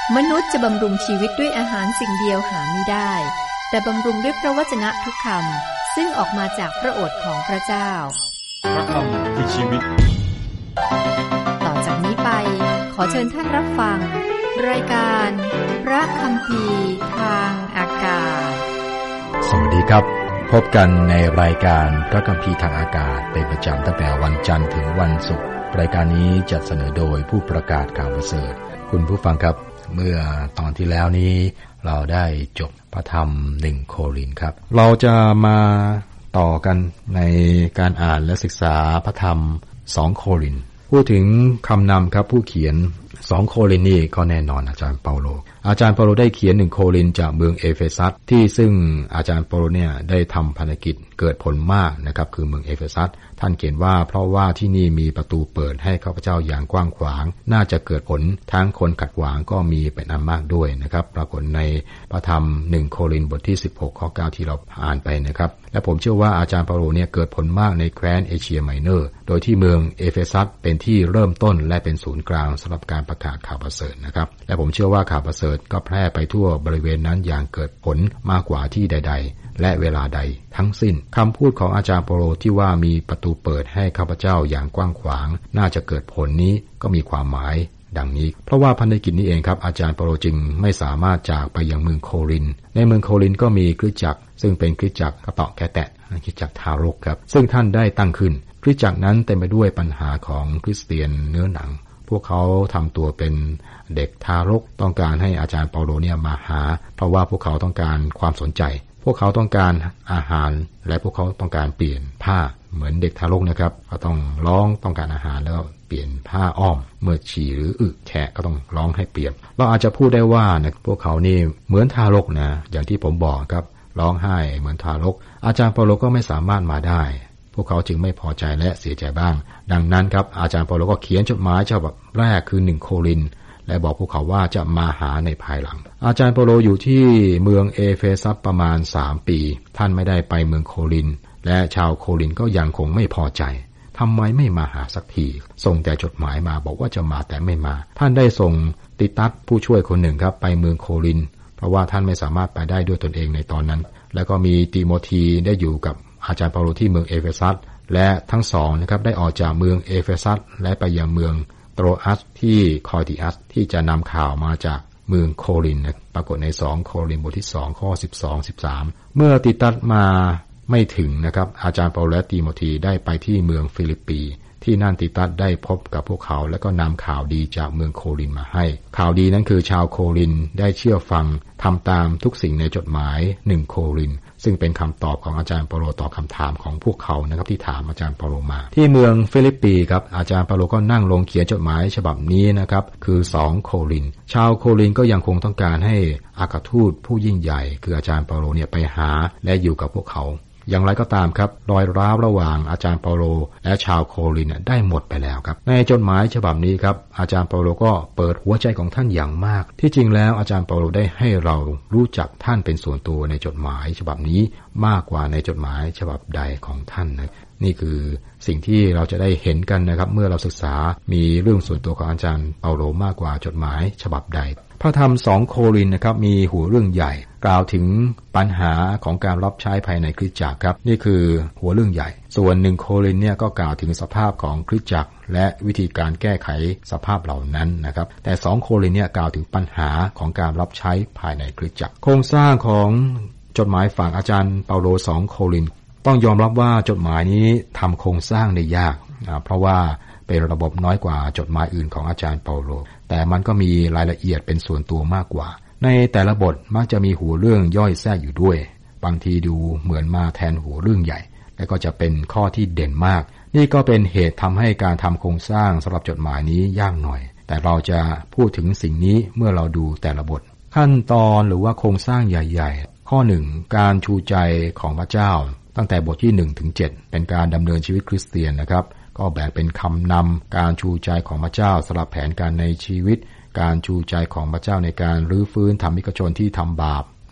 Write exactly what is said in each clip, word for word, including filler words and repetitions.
มนุษย์จะบำรุงชีวิตด้วยอาหารสิ่งเดียวหาไม่ได้แต่บำรุงด้วยพระวจนะทุกคำซึ่งออกมาจากพระโอษฐ์ของพระเจ้าพระคำคือชีวิตต่อจากนี้ไปขอเชิญท่านรับฟังรายการพระคัมภีร์ทางอากาศสวัสดีครับพบกันในรายการพระคัมภีร์ทางอากาศเป็นประจำตั้งแต่วันจันทร์ถึงวันศุกร์รายการนี้จัดเสนอโดยผู้ประกาศข่าวประเสริฐคุณผู้ฟังครับเมื่อตอนที่แล้วนี้เราได้จบพระธรรมหนึ่งโครินธ์ครับเราจะมาต่อกันในการอ่านและศึกษาพระธรรมสองโครินธ์พูดถึงคำนำครับผู้เขียนสองโครินธ์นี่ก็แน่นอนอาจารย์เปาโลอาจารย์เปาโลได้เขียนหนึ่งโครินธ์จากเมืองเอเฟซัสที่ซึ่งอาจารย์เปาโลเนี่ยได้ทำภารกิจเกิดผลมากนะครับคือเมืองเอเฟซัสท่านเขียนว่าเพราะว่าที่นี่มีประตูเปิดให้ข้าพเจ้าอย่างกว้างขวางน่าจะเกิดผลทั้งคนขัดขวางก็มีเป็นอันมากด้วยนะครับปรากฏในพระธรรมหนึ่งโครินธ์บทที่สิบหกข้อเก้าที่เราอ่านไปนะครับและผมเชื่อว่าอาจารย์เปาโลเนี่ยเกิดผลมากในแคว้นเอเชียไมเนอร์โดยที่เมืองเอเฟซัสเป็นที่เริ่มต้นและเป็นศูนย์กลางสำหรับการประกาศข่าวประเสริฐนะครับและผมเชื่อว่าข่าวประเสริฐก็แพร่ไปทั่วบริเวณนั้นอย่างเกิดผลมากกว่าที่ใดๆและเวลาใดทั้งสิ้นคำพูดของอาจารย์เปาโลที่ว่ามีประตูเปิดให้ข้าพเจ้าอย่างกว้างขวางน่าจะเกิดผลนี้ก็มีความหมายดังนี้เพราะว่าภารกิจนี้เองครับอาจารย์เปาโลจึงไม่สามารถจากไปยังเมืองโครินธ์ในเมืองโครินธ์ก็มีคริสตจักรซึ่งเป็นคริสตจักรกระเตาะแกะแตะคริสตจักรทารกครับซึ่งท่านได้ตั้งขึ้นคริสตจักรนั้นเต็มไปด้วยปัญหาของคริสเตียนเนื้อหนังพวกเขาทำตัวเป็นเด็กทารกต้องการให้อาจารย์เปาโลเนี่ยมาหาเพราะว่าพวกเขาต้องการความสนใจพวกเขาต้องการอาหารและพวกเขาต้องการเปลี่ยนผ้าเหมือนเด็กทารกนะครับเขาต้องร้องต้องการอาหารแล้วเปลี่ยนผ้าอ้อมเมื่อฉี่หรืออึแฉะก็ต้องร้องให้เปลี่ยนเราอาจจะพูดได้ว่านะพวกเขานี่เหมือนทารกนะอย่างที่ผมบอกครับร้องไห้เหมือนทารกอาจารย์เปาโลก็ไม่สามารถมาได้พวกเขาจึงไม่พอใจและเสียใจบ้างดังนั้นครับอาจารย์เปาโลก็เขียนจดหมายฉบับแรกคือหนึ่งโครินธ์และบอกพวกเขาว่าจะมาหาในภายหลังอาจารย์เปาโลอยู่ที่เมืองเอเฟซัสประมาณสามปีท่านไม่ได้ไปเมืองโครินธ์และชาวโครินธ์ก็ยังคงไม่พอใจทำไมไม่มาหาสักทีส่งแต่จดหมายมาบอกว่าจะมาแต่ไม่มาท่านได้ส่งติตัสผู้ช่วยคนหนึ่งครับไปเมืองโครินธ์เพราะว่าท่านไม่สามารถไปได้ด้วยตนเองในตอนนั้นแล้วก็มีติโมธีได้อยู่กับอาจารย์เปาโลที่เมืองเอเฟซัสและทั้งสองนะครับได้ออกจากเมืองเอเฟซัสและไปยังเมืองโตรอัสที่คอยติอัสที่จะนำข่าวมาจากเมืองโครินธ์นะปรากฏในสองโครินธ์บทที่สองข้อสิบสอง สิบสามเมื่อติตัสมาไม่ถึงนะครับอาจารย์เปาโลและติโมธีได้ไปที่เมืองฟิลิปปีที่นั่นติตัสได้พบกับพวกเขาและก็นำข่าวดีจากเมืองโครินธ์มาให้ข่าวดีนั้นคือชาวโครินธ์ได้เชื่อฟังทำตามทุกสิ่งในจดหมายหนึ่งโครินธ์ซึ่งเป็นคำตอบของอาจารย์เปาโลต่อคำถามของพวกเขานะครับที่ถามอาจารย์เปาโลมาที่เมืองฟิลิปปีครับอาจารย์เปาโลก็นั่งลงเขียนจดหมายฉบับนี้นะครับคือสองโครินธ์ชาวโครินธ์ก็ยังคงต้องการให้อัครทูตผู้ยิ่งใหญ่คืออาจารย์เปาโลเนี่ยไปหาและอยู่กับพวกเขาอย่างไรก็ตามครับรอยร้าวระหว่างอาจารย์เปาโลและชาวโครินธ์ได้หมดไปแล้วครับในจดหมายฉบับนี้ครับอาจารย์เปาโลก็เปิดหัวใจของท่านอย่างมากที่จริงแล้วอาจารย์เปาโลได้ให้เรารู้จักท่านเป็นส่วนตัวในจดหมายฉบับนี้มากกว่าในจดหมายฉบับใดของท่านนะนี่คือสิ่งที่เราจะได้เห็นกันนะครับเมื่อเราศึกษามีเรื่องส่วนตัวของอาจารย์เปาโลมากกว่าจดหมายฉบับใดพระธรรมสองโครินธ์นะครับมีหัวเรื่องใหญ่กล่าวถึงปัญหาของการรับใช้ภายในคริสตจักรครับนี่คือหัวเรื่องใหญ่ส่วนหนึ่งโครินธ์เนี่ยก็กล่าวถึงสภาพของคริสตจักรและวิธีการแก้ไขสภาพเหล่านั้นนะครับแต่สองโครินธ์เนี่ยกล่าวถึงปัญหาของการรับใช้ภายในคริสตจักรโครงสร้างของจดหมายฝั่งอาจารย์เปาโลสองโครินธ์ต้องยอมรับว่าจดหมายนี้ทำโครงสร้างได้ยากเพราะว่าเป็นระบบน้อยกว่าจดหมายอื่นของอาจารย์เปาโลแต่มันก็มีรายละเอียดเป็นส่วนตัวมากกว่าในแต่ละบทมักจะมีหัวเรื่องย่อยแทรกอยู่ด้วยบางทีดูเหมือนมาแทนหัวเรื่องใหญ่และก็จะเป็นข้อที่เด่นมากนี่ก็เป็นเหตุทำให้การทำโครงสร้างสำหรับจดหมายนี้ยากหน่อยแต่เราจะพูดถึงสิ่งนี้เมื่อเราดูแต่ละบทขั้นตอนหรือว่าโครงสร้างใหญ่ๆข้อหนึ่งการชูใจของพระเจ้าตั้งแต่บทที่หนึ่งถึงเจ็ดเป็นการดำเนินชีวิตคริสเตียนนะครับก็แบ่งเป็นคำนำการชูใจของพระเจ้าสำหรับแผนการในชีวิตการชูใจของพระเจ้าในการรื้อฟื้นธรรมิกชนที่ทำบาป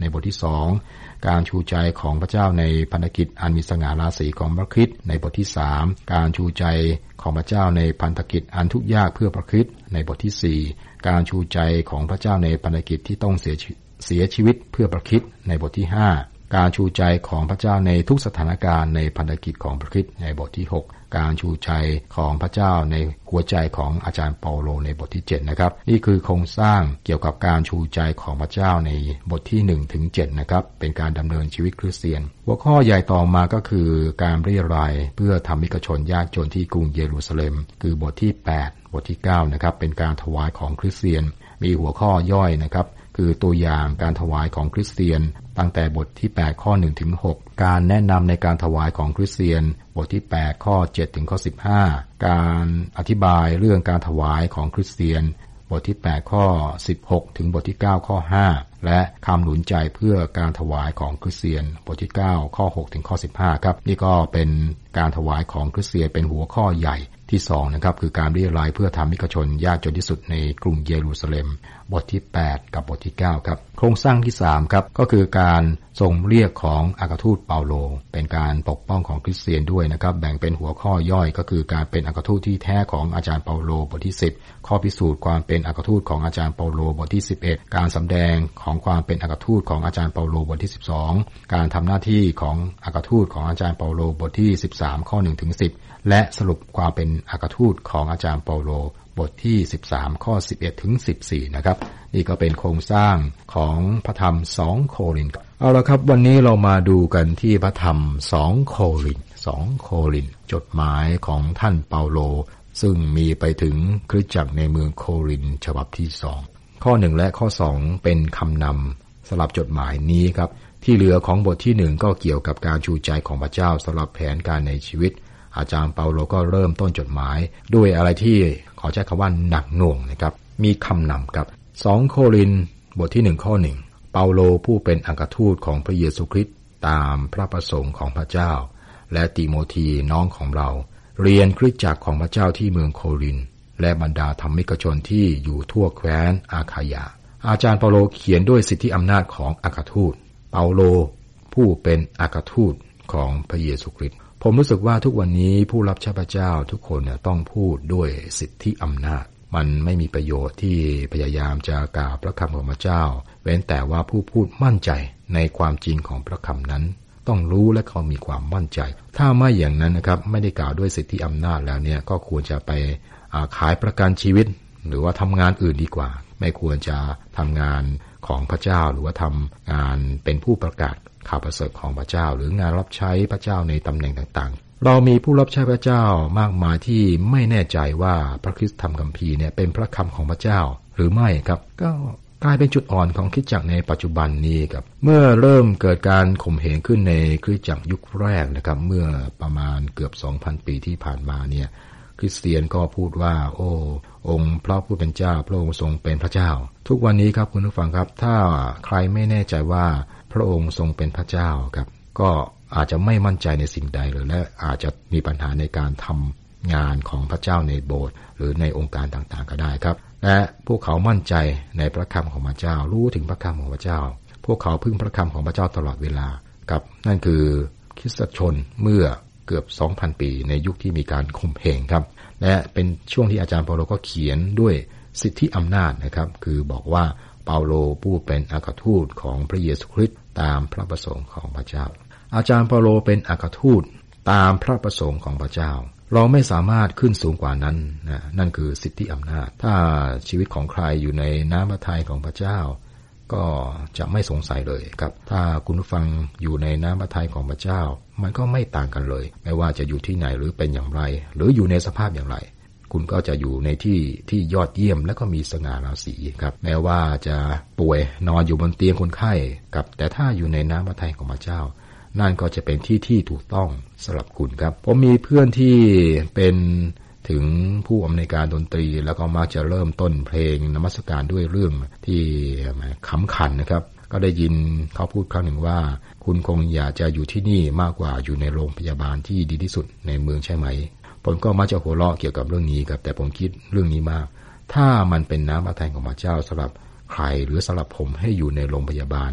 ในบทที่สองการชูใจของพระเจ้าในพันธกิจอันมีสง่าราศีของพระคริสต์ในบทที่สามการชูใจของพระเจ้าในพันธกิจอันทุกข์ยากเพื่อพระคริสต์ในบทที่สี่การชูใจของพระเจ้าในพันธกิจที่ต้องเสียเสียชีวิตเพื่อพระคริสต์ในบทที่ห้าการชูใจของพระเจ้าในทุกสถานการณ์ในพันธกิจของพระคริสต์ในบทที่หกการชูใจของพระเจ้าในหัวใจของอาจารย์เปาโลในบทที่เจ็ดนะครับนี่คือโครงสร้างเกี่ยวกับการชูใจของพระเจ้าในบทที่หนึ่งถึงเจ็ดนะครับเป็นการดำเนินชีวิตคริสเตียนหัวข้อใหญ่ต่อมาก็คือการเรียรายเพื่อธรรมิกชนยากจนที่กรุงเยรูซาเล็มคือบทที่แปดบทที่เก้านะครับเป็นการถวายของคริสเตียนมีหัวข้อย่อยนะครับคือตัวอย่างการถวายของคริสเตียนตั้งแต่บทที่แปดข้อหนึ่งถึงหกการแนะนำในการถวายของคริสเตียนบทที่แปดข้อเจ็ดถึงข้อสิบห้าการอธิบายเรื่องการถวายของคริสเตียนบทที่แปดข้อสิบหกถึงบทที่เก้าข้อห้าและคำหนุนใจเพื่อการถวายของคริสเตียนบทที่เก้าข้อหกถึงข้อสิบห้าครับนี่ก็เป็นการถวายของคริสเตียนเป็นหัวข้อใหญ่ที่สองนะครับคือการเรียรายเพื่อธรรมิกชนยากจนที่สุดในกรุงเยรูซาเล็มบทที่แปดกับบทที่เก้าครับโครงสร้างที่สามครับก็คือการทรงเรียกของอัครทูตเปาโลเป็นการปกป้องของคริสเตียนด้วยนะครับแบ่งเป็นหัวข้อย่อยก็คือการเป็นอัครทูตที่แท้ของอาจารย์เปาโลบทที่สิบข้อพิสูจน์ความเป็นอัครทูตของอาจารย์เปาโลบทที่สิบเอ็ดการสำแดงของความเป็นอัครทูตของอาจารย์เปาโลบทที่สิบสองการทำหน้าที่ของอัครทูตของอาจารย์เปาโลบทที่สิบสามข้อหนึ่งถึงสิบและสรุปความเป็นอัครทูตของอาจารย์เปาโลบทที่สิบสามข้อสิบเอ็ดถึงสิบสี่นะครับนี่ก็เป็นโครงสร้างของพระธรรมสองโครินธ์เอาละครับวันนี้เรามาดูกันที่พระธรรมสองโครินธ์สองโครินธ์จดหมายของท่านเปาโลซึ่งมีไปถึงคริสตจักรในเมืองโครินธ์ฉบับที่สองข้อหนึ่งและข้อสองเป็นคำนำสำหรับจดหมายนี้ครับที่เหลือของบทที่หนึ่งก็เกี่ยวกับการชูใจของพระเจ้าสำหรับแผนการในชีวิตอาจารย์เปาโลก็เริ่มต้นจดหมายด้วยอะไรที่ขอใช้คำว่าหนักหน่วงนะครับมีคำนำครับสองโครินธ์บทที่หนึ่งข้อหนึ่งเปาโลผู้เป็นอัครทูตของพระเยซูคริสต์ตามพระประสงค์ของพระเจ้าและติโมธีน้องของเราเรียนคริสตจักรของพระเจ้าที่เมืองโครินธ์และบรรดาธรรมิกชนที่อยู่ทั่วแคว้นอาคายาอาจารย์เปาโลเขียนด้วยสิทธิอำนาจของอัครทูตเปาโลผู้เป็นอัครทูตของพระเยซูคริสต์ผมรู้สึกว่าทุกวันนี้ผู้รับใช้พระเจ้าทุกคนเนี่ยต้องพูดด้วยสิทธิอำนาจมันไม่มีประโยชน์ที่พยายามจะกล่าวพระคำของพระเจ้าเว้นแต่ว่าผู้พูดมั่นใจในความจริงของพระคำนั้นต้องรู้และเขามีความมั่นใจถ้าไม่อย่างนั้นนะครับไม่ได้กล่าวด้วยสิทธิอำนาจแล้วเนี่ยก็ควรจะไปขายประกันชีวิตหรือว่าทำงานอื่นดีกว่าไม่ควรจะทำงานของพระเจ้าหรือว่าทำงานเป็นผู้ประกาศข่าวประเสริฐของพระเจ้าหรืองานรับใช้พระเจ้าในตำแหน่งต่างๆเรามีผู้รับใช้พระเจ้ามากมายที่ไม่แน่ใจว่าพระคริสตธรรมคัมภีร์เนี่ยเป็นพระคำของพระเจ้าหรือไม่ครับก็กลายเป็นจุดอ่อนของคริสตจักรในปัจจุบันนี้ครับเมื่อเริ่มเกิดการข่มเหงขึ้นในคริสตจักรยุคแรกนะครับเมื่อประมาณเกือบ สองพัน ปีที่ผ่านมาเนี่ยคริสเตียนก็พูดว่าโอ้องค์พระผู้เป็นเจ้าพระองค์ทรงเป็นพระเจ้าทุกวันนี้ครับคุณผู้ฟังครับถ้าใครไม่แน่ใจว่าพระองค์ทรงเป็นพระเจ้าครับก็อาจจะไม่มั่นใจในสิ่งใดเลยและอาจจะมีปัญหาในการทำงานของพระเจ้าในโบสถ์หรือในองค์การต่างๆก็ได้ครับและพวกเขามั่นใจในพระคำของพระเจ้ารู้ถึงพระคำของพระเจ้าพวกเขาพึ่งพระคำของพระเจ้าตลอดเวลากับนั่นคือคริสตชนเมื่อเกือบ สองพัน ปีในยุคที่มีการข่มเหงครับและเป็นช่วงที่อาจารย์เปาโลก็เขียนด้วยสิทธิอำนาจนะครับคือบอกว่าเปาโลผู้เป็นอัครทูตของพระเยซูคริสต์ตามพระประสงค์ของพระเจ้าอาจารย์เปาโลเป็นอัครทูตตามพระประสงค์ของพระเจ้าเราไม่สามารถขึ้นสูงกว่านั้นนะนั่นคือสิทธิอำนาจถ้าชีวิตของใครอยู่ในน้ำพระทัยของพระเจ้าก็จะไม่สงสัยเลยครับถ้าคุณผู้ฟังอยู่ในน้ำพระทัยของพระเจ้ามันก็ไม่ต่างกันเลยไม่ว่าจะอยู่ที่ไหนหรือเป็นอย่างไรหรืออยู่ในสภาพอย่างไรคุณก็จะอยู่ในที่ที่ยอดเยี่ยมและก็มีสง่าราศีครับแม้ว่าจะป่วยนอนอยู่บนเตียงคนไข้กับแต่ถ้าอยู่ในน้ำพระทัยของพระเจ้านั่นก็จะเป็นที่ที่ถูกต้องสำหรับคุณครับผมมีเพื่อนที่เป็นถึงผู้อำนวยการดนตรีแล้วก็มักจะเริ่มต้นเพลงนมัสการด้วยเรื่องที่ขำขันนะครับก็ได้ยินเขาพูดครั้งหนึ่งว่าคุณคงอยากจะอยู่ที่นี่มากกว่าอยู่ในโรงพยาบาลที่ดีที่สุดในเมืองใช่ไหมผมก็มักจะหัวเราะเกี่ยวกับเรื่องนี้ครับแต่ผมคิดเรื่องนี้มากถ้ามันเป็นน้ำพระทัยของพระเจ้าสำหรับใครหรือสำหรับผมให้อยู่ในโรงพยาบาล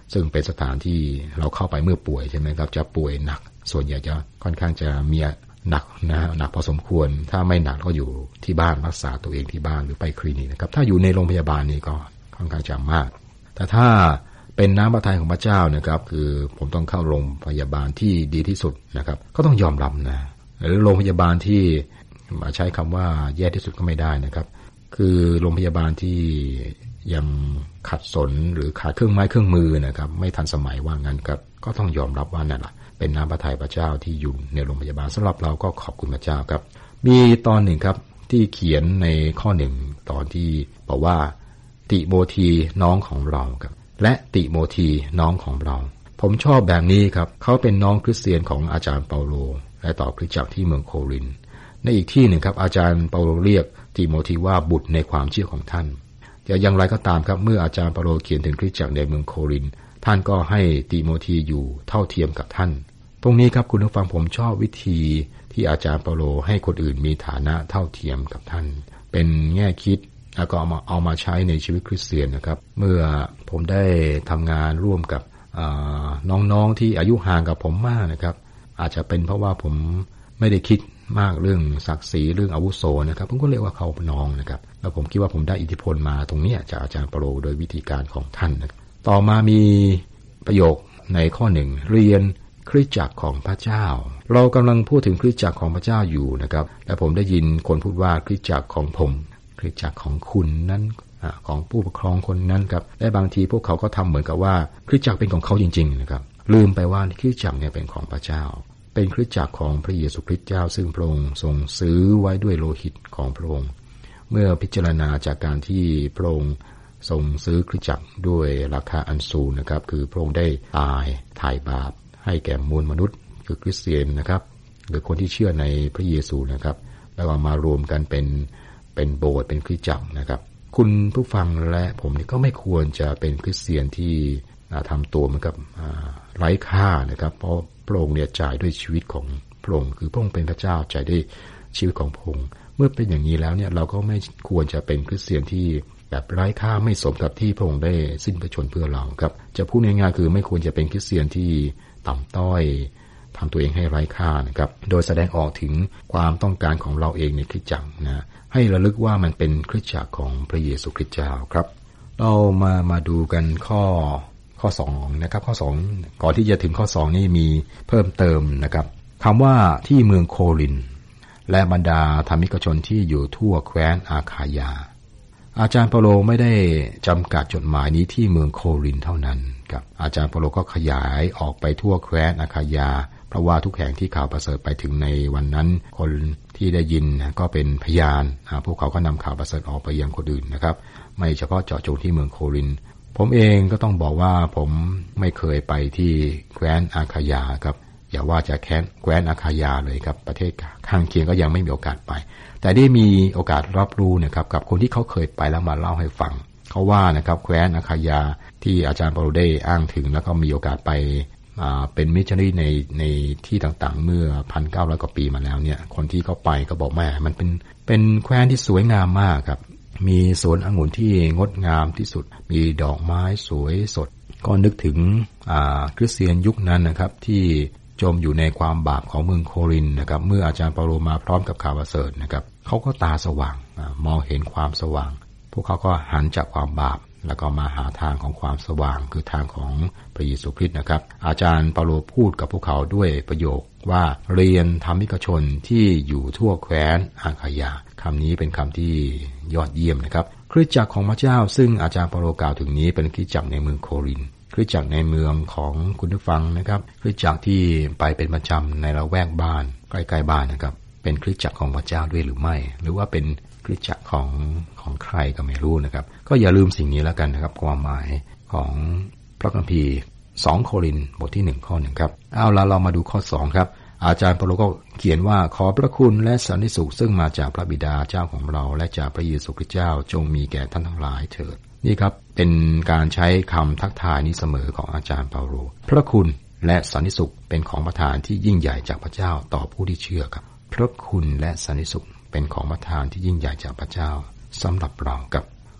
ซึ่งเป็นสถานที่เราเข้าไปเมื่อป่วยใช่ไหมครับจะป่วยหนักส่วนใหญ่จะค่อนข้างจะมีหนักนะหนักพอสมควรถ้าไม่หนักก็อยู่ที่บ้านรักษาตัวเองที่บ้านหรือไปคลินิกนะครับถ้าอยู่ในโรงพยาบาลนี่ก็ค่อนข้างจะมากแต่ถ้าเป็นน้ำพระทัยของพระเจ้านะครับคือผมต้องเข้าโรงพยาบาลที่ดีที่สุดนะครับก็ต้องยอมรับนะหรือโรงพยาบาลที่ใช้คำว่าแย่ที่สุดก็ไม่ได้นะครับคือโรงพยาบาลที่ยังขัดสนหรือขาดเครื่องไม้เครื่องมือนะครับไม่ทันสมัยว่างั้นครับก็ต้องยอมรับว่านั่นแหละเป็นน้ำพระทัยพระเจ้าที่อยู่ในโรงพยาบาลสำหรับเราก็ขอบคุณพระเจ้าครับมีตอนหนึ่งครับที่เขียนในข้อหนึ่งตอนที่บอกว่าติโมธีน้องของเราครับและติโมธีน้องของเราผมชอบแบบนี้ครับเขาเป็นน้องคริสเตียนของอาจารย์เปาโลและต่อคริสตจักรที่เมืองโครินธ์ในอีกที่หนึ่งครับอาจารย์เปาโลเรียกติโมธีว่าบุตรในความเชื่อของท่านแต่อย่างไรก็ตามครับเมื่ออาจารย์เปาโลเขียนถึงคริสตจักรในเมืองโครินธ์ท่านก็ให้ติโมธีอยู่เท่าเทียมกับท่านตรงนี้ครับคุณผู้ฟังผมชอบวิธีที่อาจารย์เปาโลให้คนอื่นมีฐานะเท่าเทียมกับท่านเป็นแง่คิดแล้วก็เอามาเอามาใช้ในชีวิตคริสเตียนนะครับเมื่อผมได้ทำงานร่วมกับน้องๆที่อายุห่างกับผมมากนะครับอาจจะเป็นเพราะว่าผมไม่ได้คิดมากเรื่องศักดิ์ศรีเรื่องอาวุโสนะครับผมก็เรียกว่าเขาน้องนะครับแล้วผมคิดว่าผมได้อิทธิพลมาตรงนี้จากอาจารย์เปาโลโดยวิธีการของท่านนะต่อมามีประโยคในข้อหนึ่งเรียนคริสตจักรของพระเจ้าเรากำลังพูดถึงคริสตจักรของพระเจ้าอยู่นะครับและผมได้ยินคนพูดว่าคริสตจักรของผมคริสตจักรของคุณนั้นของผู้ปกครองคนนั้นครับและบางทีพวกเขาก็ทำเหมือนกับว่าคริสตจักรเป็นของเขาจริงๆนะครับลืมไปว่าคริสตจักรเนี่ยเป็นของพระเจ้าเป็นคริสตจักรของพระเยซูคริสต์เจ้าซึ่งพระองค์ทรงซื้อไว้ด้วยโลหิตของพระองค์เมื่อพิจารณาจากการที่พระองค์ทรงซื้อคริสตจักรด้วยราคาอันสูงนะครับคือพระองค์ได้ตายไถ่บาปให้แก่มวลมนุษย์คือคริสเตียนนะครับหรือคนที่เชื่อในพระเยซูนะครับแล้วก็มารวมกันเป็นเป็นโบสถ์เป็นคริสตจักรนะครับคุณผู้ฟังและผมนี่ก็ไม่ควรจะเป็นคริสเตียนที่ทำตัวเหมือนกับไร้ค่านะครับเพราะพระองค์เนี่ยจ่ายด้วยชีวิตของพระองค์คือพระองค์เป็นพระเจ้าจ่ายด้วยชีวิตของพระองค์เมื่อเป็นอย่างนี้แล้วเนี่ยเราก็ไม่ควรจะเป็นคริสเตียนที่แบบไร้ค่าไม่สมกับที่พระองค์ได้สิ้นพระชนเพื่อเราครับจะพูดง่ายๆคือไม่ควรจะเป็นคริสเตียนที่ต่ำต้อยทำตัวเองให้ไร้ค่านะครับโดยแสดงออกถึงความต้องการของเราเองในคริสตจักรนะให้ระลึกว่ามันเป็นคริสตจักรของพระเยซูคริสต์เจ้าครับเรามามาดูกันข้อข้อสองนะครับข้อสองก่อนที่จะถึงข้อสองนี่มีเพิ่มเติมนะครับคำว่าที่เมืองโครินธ์และบรรดาธรรมิกชนที่อยู่ทั่วแคว้นอาคายาอาจารย์เปาโลไม่ได้จำกัดจดหมายนี้ที่เมืองโครินธ์เท่านั้นครับอาจารย์เปาโลก็ขยายออกไปทั่วแคว้นอาคายาเพราะว่าทุกแห่งที่ข่าวประเสริฐไปถึงในวันนั้นคนที่ได้ยินก็เป็นพยานพวกเขาก็นำข่าวประเสริฐออกไปยังคนอื่นนะครับไม่เฉพาะเจาะจงที่เมืองโครินธ์ผมเองก็ต้องบอกว่าผมไม่เคยไปที่แคว้นอาคายาครับอย่าว่าจะแค้นแคว้นอาคายาเลยครับประเทศข้างเคียงก็ยังไม่มีโอกาสไปแต่ได้มีโอกาสรับรู้นะครับกับคนที่เขาเคยไปแล้วมาเล่าให้ฟังเขาว่านะครับแคว้นอาคายาที่อาจารย์เปาโลได้อ้างถึงแล้วก็มีโอกาสไปเป็นมิชชันนารีในในที่ต่างๆเมื่อ หนึ่งพันเก้าร้อย กว่าปีมาแล้วเนี่ยคนที่เขาไปก็บอกแม่มันเป็นเป็นแคว้นที่สวยงามมากครับมีสวนองุ่นที่งดงามที่สุดมีดอกไม้สวยสดก็นึกถึงคริสเตียนยุคนั้นนะครับที่จมอยู่ในความบาปของเมืองโครินธ์นะครับเมื่ออาจารย์เปาโลมาพร้อมกับข่าวประเสริฐนะครับเขาก็ตาสว่างมองเห็นความสว่างพวกเขาก็หันจากความบาปแล้วก็มาหาทางของความสว่างคือทางของพระเยซูคริสต์นะครับอาจารย์เปาโลพูดกับพวกเขาด้วยประโยคว่าเรียนธรรมิกชนที่อยู่ทั่วแคว้นอาคายาคำนี้เป็นคำที่ยอดเยี่ยมนะครับคริสตจักรของพระเจ้าซึ่งอาจารย์เปาโลกล่าวถึงนี้เป็นคริสตจักรในเมืองโครินธ์คริสตจักรในเมืองของคุณผู้ฟังนะครับคริสตจักรที่ไปเป็นประจำในละแวกบ้านใกล้ๆบ้านนะครับเป็นคริสตจักรของพระเจ้าด้วยหรือไม่หรือว่าเป็นคริสตจักรของของใครก็ไม่รู้นะครับก็อย่าลืมสิ่งนี้แล้วกันนะครับความหมายของพระคัมภีร์สองโครินธ์บทที่หนึ่งข้อหนึ่งครับเอาล่ะเรามาดูข้อสองครับอาจารย์เปาโลก็เขียนว่าขอพระคุณและสันติสุขซึ่งมาจากพระบิดาเจ้าของเราและจากพระเยซูคริสต์เจ้าจงมีแก่ท่านทั้งหลายเถิดนี่ครับเป็นการใช้คำทักทายนี้เสมอของอาจารย์เปาโลพระคุณและสันติสุขเป็นของประทานที่ยิ่งใหญ่จากพระเจ้าต่อผู้ที่เชื่อครับพระคุณและสันติสุขเป็นของประทานที่ยิ่งใหญ่จากพระเจ้าสำหรับเรากับ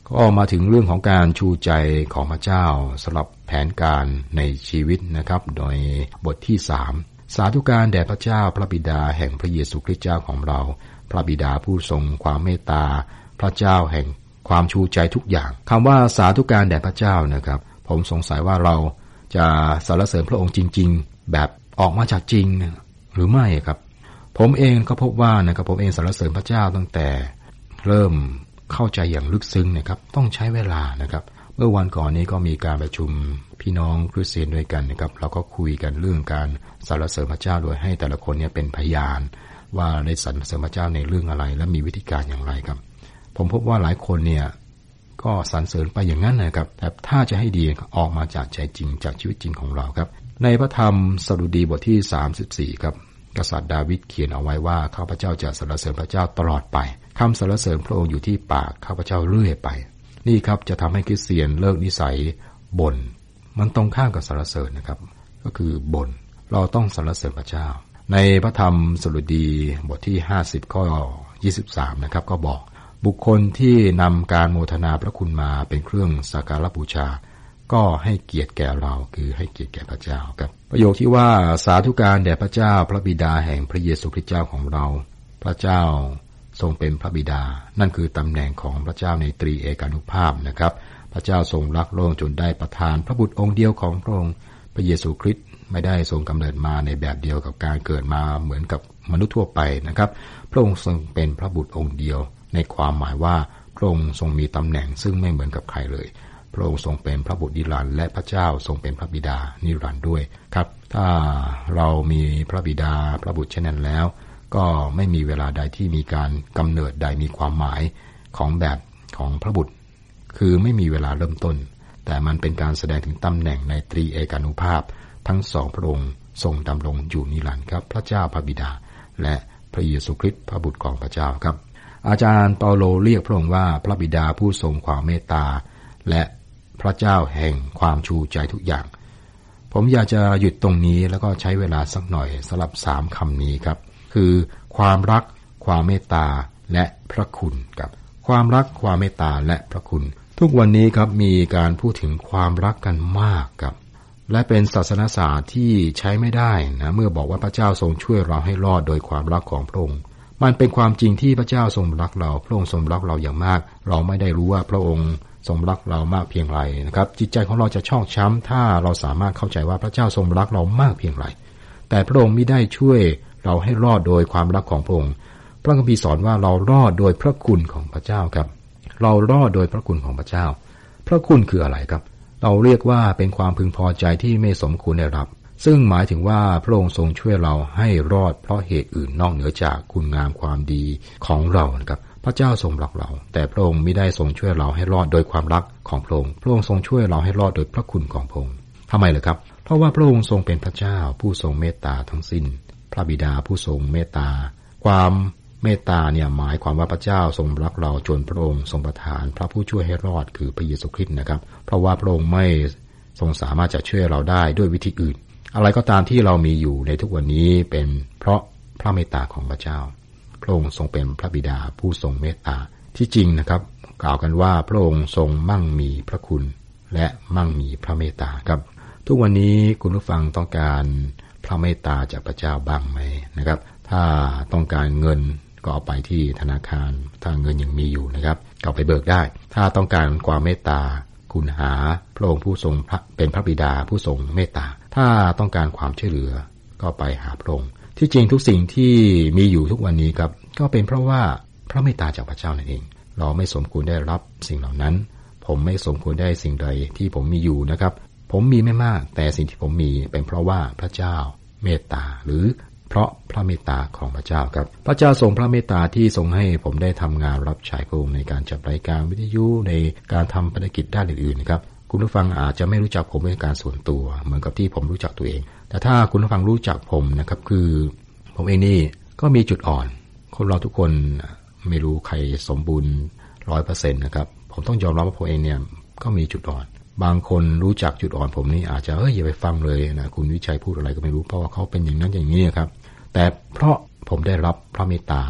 ก็มาถึงเรื่องของการชูใจของพระเจ้าสำหรับแผนการในชีวิตนะครับโดยบทที่สามสาธุการแด่พระเจ้าพระบิดาแห่งพระเยซูคริสต์เจ้าของเราพระบิดาผู้ทรงความเมตตาพระเจ้าแห่งความชูใจทุกอย่างคำว่าสาธุการแด่พระเจ้านะครับผมสงสัยว่าเราจะสรรเสริญพระองค์จริงๆแบบออกมาจากจริงหรือไม่ครับผมเองก็พบว่านะครับผมเองสรรเสริญพระเจ้าตั้งแต่เริ่มเข้าใจอย่างลึกซึ้งนะครับต้องใช้เวลานะครับเมื่อวันก่อนนี้ก็มีการประชุมพี่น้องคริสเตียนด้วยกันนะครับเราก็คุยกันเรื่องการสรรเสริญพระเจ้าโดยให้แต่ละคนเนี่ยเป็นพยานว่าได้สรรเสริญพระเจ้าในเรื่องอะไรและมีวิธีการอย่างไรครับผมพบว่าหลายคนเนี่ยก็สรรเสริญไปอย่างนั้นนะครับแต่ถ้าจะให้ดีออกมาจากใจจริงจากชีวิตจริงของเราครับในพระธรรมสดุดีบทที่สามสิบสี่ครับกษัตริย์ดาวิดเขียนเอาไว้ว่าข้าพเจ้าจะสรรเสริญพระเจ้าตลอดไปคำสรรเสริญพระองค์อยู่ที่ปากข้าพเจ้าเรื่อยไปนี่ครับจะทำให้คริสเตียนเลิกนิสัยบ่นมันตรงข้ามกับสรรเสริญนะครับก็คือบ่นเราต้องสรรเสริญพระเจ้าในพระธรรมสดุดีบทที่ห้าสิบข้อยี่สิบสามนะครับก็บอกบุคคลที่นำการโมทนาพระคุณมาเป็นเครื่องสักการบูชาก็ให้เกียรติแก่เราคือให้เกียรติแก่พระเจ้าครับประโยคที่ว่าสาธุการแด่พระเจ้าพระบิดาแห่งพระเยซูคริสต์เจ้าของเราพระเจ้าทรงเป็นพระบิดานั่นคือตำแหน่งของพระเจ้าในตรีเอกานุภาพนะครับพระเจ้าทรงรักโลกจนได้ประทานพระบุตรองค์เดียวของพระองค์พระเยซูคริสต์ไม่ได้ทรงกำเนิดมาในแบบเดียวกับการเกิดมาเหมือนกับมนุษย์ทั่วไปนะครับพระองค์ทรงเป็นพระบุตรองค์เดียวในความหมายว่าพระองค์ทรงมีตำแหน่งซึ่งไม่เหมือนกับใครเลยพระองค์ทรงเป็นพระบุตรนิรันดร์และพระเจ้าทรงเป็นพระบิดานิรันดร์ด้วยครับถ้าเรามีพระบิดาพระบุตรเช่นนั้นแล้วก็ไม่มีเวลาใดที่มีการกำเนิดใดมีความหมายของแบบของพระบุตรคือไม่มีเวลาเริ่มต้นแต่มันเป็นการแสดงถึงตำแหน่งในตรีเอกานุภาพทั้งสองพระองค์ทรงดำรงอยู่นิรันดร์ครับพระเจ้าพระบิดาและพระเยซูคริสต์พระบุตรของพระเจ้าครับอาจารย์เปาโลเรียกพระองค์ว่าพระบิดาผู้ทรงความเมตตาและพระเจ้าแห่งความชูใจทุกอย่างผมอยากจะหยุดตรงนี้แล้วก็ใช้เวลาสักหน่อยสำหรับสามคำนี้ครับคือความรักความเมตตาและพระคุณครับความรักความเมตตาและพระคุณทุกวันนี้ครับมีการพูดถึงความรักกันมากครับและเป็นศาสนศาสตร์ที่ใช้ไม่ได้นะเมื่อบอกว่าพระเจ้าทรงช่วยเราให้รอดโดยความรักของพระองค์มันเป็นความจริงที่พระเจ้าทรงรักเราพระองค์ทรงรักเราอย่างมากเราไม่ได้รู้ว่าพระองค์ทรงรักเรามากเพียงไรนะครับจิตใจของเราจะชอกช้ำถ้าเราสามารถเข้าใจว่าพระเจ้าทรงรักเรามากเพียงไรแต่พระองค์ไม่ได้ช่วยเราให้รอดโดยความรักของพระองค์พระคัมภีร์สอนว่าเรารอดโดยพระคุณของพระเจ้าครับเรารอดโดยพระคุณของพระเจ้าพระคุณคืออะไรครับเราเรียกว่าเป็นความพึงพอใจที่ไม่สมควรได้รับซึ่งหมายถึงว่าพระองค์ทรงช่วยเราให้รอดเพราะเหตุอื่นนอกเหนือจากคุณงามความดีของเรานะครับพระเจ้าทรงรักเราแต่พระองค์ไม่ได้ทรงช่วยเราให้รอดโดยความรักของพระองค์พระองค์ทรงช่วยเราให้รอดโดยพระคุณของพระองค์ทำไมล่ะครับเพราะว่าพระองค์ทรงเป็นพระเจ้าผู้ทรงเมตตาทั้งสิ้นพระบิดาผู้ทรงเมตตาความเมตตาเนี่ยหมายความว่าพระเจ้าทรงรักเราจนพระองค์ทรงประทานพระผู้ช่วยให้รอดคือพระเยซูคริสต์นะครับเพราะว่าพระองค์ไม่ทรงสามารถจะช่วยเราได้ด้วยวิธีอื่นอะไรก็ตามที่เรามีอยู่ในทุกวันนี้เป็นเพราะพระเมตตาของพระเจ้าพระองค์ทรงเป็นพระบิดาผู้ทรงเมตตาที่จริงนะครับกล่าวกันว่าพระองค์ทรงมั่งมีพระคุณและมั่งมีพระเมตตาครับทุกวันนี้คุณผู้ฟังต้องการพระเมตตาจากพระเจ้าบ้างไหมนะครับถ้าต้องการเงินก็เอาไปที่ธนาคารถ้าเงินยังมีอยู่นะครับก็ไปเบิกได้ถ้าต้องการความเมตตาคุณหาพระองค์ผู้ทรงเป็นพระบิดาผู้ทรงเมตตาถ้าต้องการความช่วยเหลือก็ไปหาพระองค์ที่จริงทุกสิ่งที่มีอยู่ทุกวันนี้ครับก็เป็นเพราะว่าพระเมตตาจากพระเจ้านั่นเองเราไม่สมควรได้รับสิ่งเหล่านั้นผมไม่สมควรได้สิ่งใดที่ผมมีอยู่นะครับผมมีไม่มากแต่สิ่งที่ผมมีเป็นเพราะว่าพระเจ้าเมตตาหรือเพราะพระเมตตาของพระเจ้าครับพระเจ้าทรงพระเมตตาที่ทรงให้ผมได้ทำงานรับใช้พระองค์ในการจัดรายการวิทยุในการทำภารกิจด้านอื่นๆนะครับคุณผู้ฟังอาจจะไม่รู้จักผมเป็นการส่วนตัวเหมือนกับที่ผมรู้จักตัวเองแต่ถ้าคุณผู้ฟังรู้จักผมนะครับคือผมเองนี่ก็มีจุดอ่อนคนเราทุกคนไม่รู้ใครสมบูรณ์ ร้อยเปอร์เซ็นต์ นะครับผมต้องยอมรับว่าผมเองเนี่ยก็มีจุดอ่อนบางคนรู้จักจุดอ่อนผมนี่อาจจะเอ้ยอย่าไปฟังเลยนะคุณวิชัยพูดอะไรก็ไม่รู้เพราะว่าเขาเป็นอย่างนั้นอย่างนี้ครับแต่เพราะผมได้รับพระเมตตา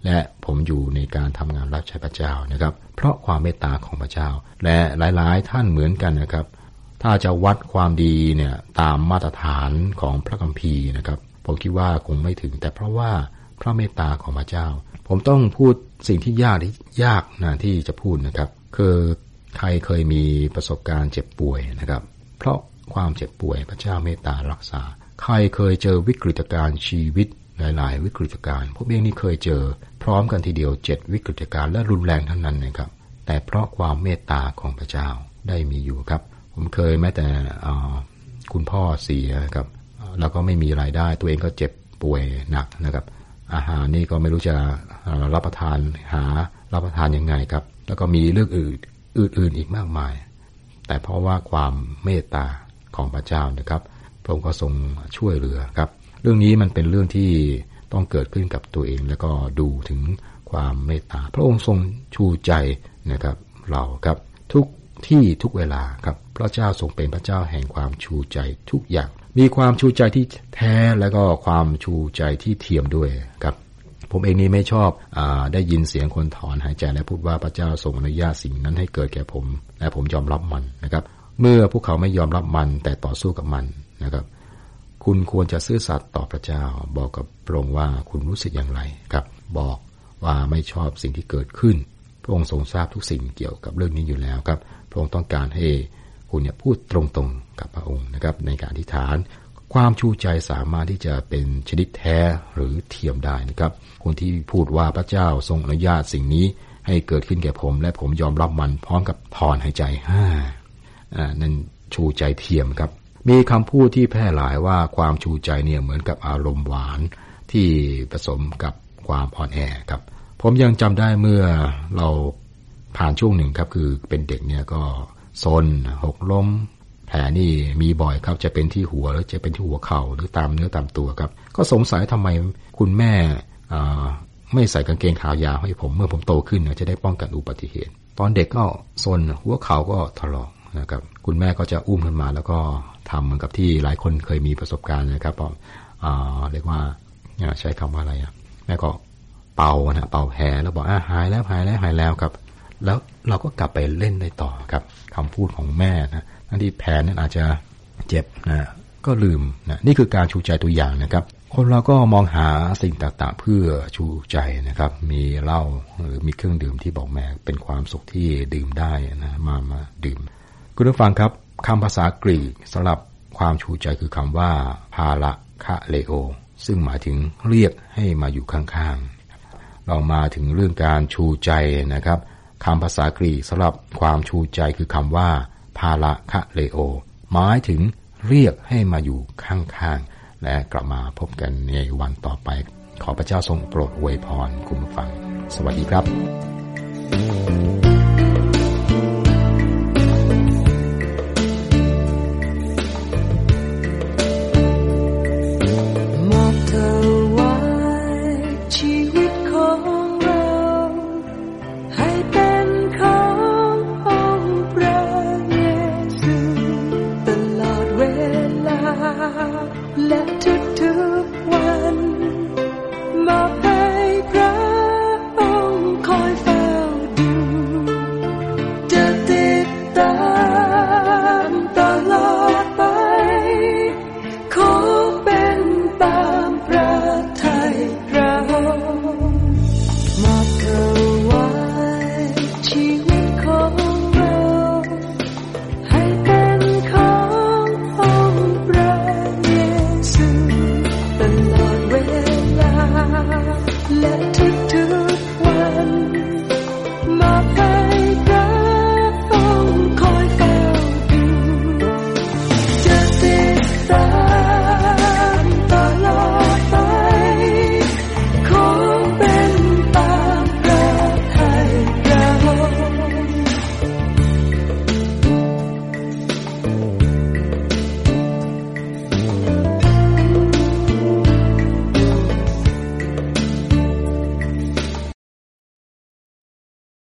และผมอยู่ในการทำงานรับใช้พระเจ้านะครับเพราะความเมตตาของพระเจ้าและหลายๆท่านเหมือนกันนะครับถ้าจะวัดความดีเนี่ยตามมาตรฐานของพระคัมภีร์นะครับผมคิดว่าคงไม่ถึงแต่เพราะว่าพระเมตตาของพระเจ้าผมต้องพูดสิ่งที่ยากที่ยากนะที่จะพูดนะครับคือใครเคยมีประสบการณ์เจ็บป่วยนะครับเพราะความเจ็บป่วยพระเจ้าเมตตารักษาใครเคยเจอวิกฤตการณ์ชีวิตหลายๆวิกฤตการณ์ผมเองนี่เคยเจอพร้อมกันทีเดียวเจ็ดวิกฤตการณ์และรุนแรงทั้งนั้นนะครับแต่เพราะความเมตตาของพระเจ้าได้มีอยู่ครับผมเคยแม้แต่คุณพ่อเสียครับแล้วก็ไม่มีรายได้ตัวเองก็เจ็บป่วยหนักนะครับอาหารนี่ก็ไม่รู้จะรับประทานหารับประทานยังไงครับแล้วก็มีเรื่องอื่นอื่นๆอีกมากมายแต่เพราะว่าความเมตตาของพระเจ้านะครับพระองค์ก็ทรงช่วยเหลือครับเรื่องนี้มันเป็นเรื่องที่ต้องเกิดขึ้นกับตัวเองแล้วก็ดูถึงความเมตตาพระองค์ทรงชูใจนะครับเราครับทุกที่ทุกเวลาครับพระเจ้าทรงเป็นพระเจ้าแห่งความชูใจทุกอย่างมีความชูใจที่แท้แล้วก็ความชูใจที่เทียมด้วยครับผมเองนี่ไม่ชอบอ่าได้ยินเสียงคนถอนหายใจและพูดว่าพระเจ้าทรงอนุญาตสิ่งนั้นให้เกิดแก่ผมและผมยอมรับมันนะครับเมื่อพวกเขาไม่ยอมรับมันแต่ต่อสู้กับมันนะครับคุณควรจะซื่อสัตย์ต่อพระเจ้าบอกกับพระองค์ว่าคุณรู้สึกอย่างไรครับบอกว่าไม่ชอบสิ่งที่เกิดขึ้นพระองค์ทรงทราบทุกสิ่งเกี่ยวกับเรื่องนี้อยู่แล้วครับพระองค์ต้องการให้คุณเนี่ยพูดตรงๆกับพระองค์นะครับในการอธิษฐานความชูใจสามารถที่จะเป็นชนิดแท้หรือเทียมได้นะครับคนที่พูดว่าพระเจ้าทรงอนุญาตสิ่งนี้ให้เกิดขึ้นแก่ผมและผมยอมรับมันพร้อมกับถอนหายใจฮ่าอ่านั่นชูใจเทียมครับมีคำพูดที่แพร่หลายว่าความชูใจเนี่ยเหมือนกับอารมณ์หวานที่ผสมกับความอ่อนแอครับผมยังจำได้เมื่อเราผ่านช่วงหนึ่งครับคือเป็นเด็กเนี่ยก็ซนหกล้มแผลนี่มีบ่อยครับจะเป็นที่หัวหรือจะเป็นที่หัวเข่าหรือตามเนื้อตามตัวครับก็สงสัยทำไมคุณแม่ไม่ใส่กางเกงขายาวให้ผมเมื่อผมโตขึ้นนะจะได้ป้องกันอุบัติเหตุตอนเด็กก็ซนหัวเข่าก็ถลอกนะครับคุณแม่ก็จะอุ้มขึ้นมาแล้วก็ทำเหมือนกับที่หลายคนเคยมีประสบการณ์นะครับอ่าเรียกว่าใช้คำว่าอะไรอ่ะแม่ก็เป่านะเป่าแผลแล้วบอกอ่ะหายแล้วหายแล้วหายแล้วครับแล้วเราก็กลับไปเล่นได้ต่อครับคำพูดของแม่นะทั้งที่แผลนั้นอาจจะเจ็บนะก็ลืมนะนี่คือการชูใจตัวอย่างนะครับคนเราก็มองหาสิ่งต่างๆเพื่อชูใจนะครับมีเหล้าหรือมีเครื่องดื่มที่บอกแม่เป็นความสุขที่ดื่มได้นะมามาดื่มคุณผู้ฟังครับคำภาษากรีกสำหรับความชูใจคือคำว่าพาละคะเลโอซึ่งหมายถึงเรียกให้มาอยู่ข้างๆเรามาถึงเรื่องการชูใจนะครับคำภาษากรีกสำหรับความชูใจคือคำว่าพาละคะเลโอหมายถึงเรียกให้มาอยู่ข้างๆและกลับมาพบกันในวันต่อไปขอพระเจ้าทรงโปรดอวยพรคุณผู้ฟังสวัสดีครับ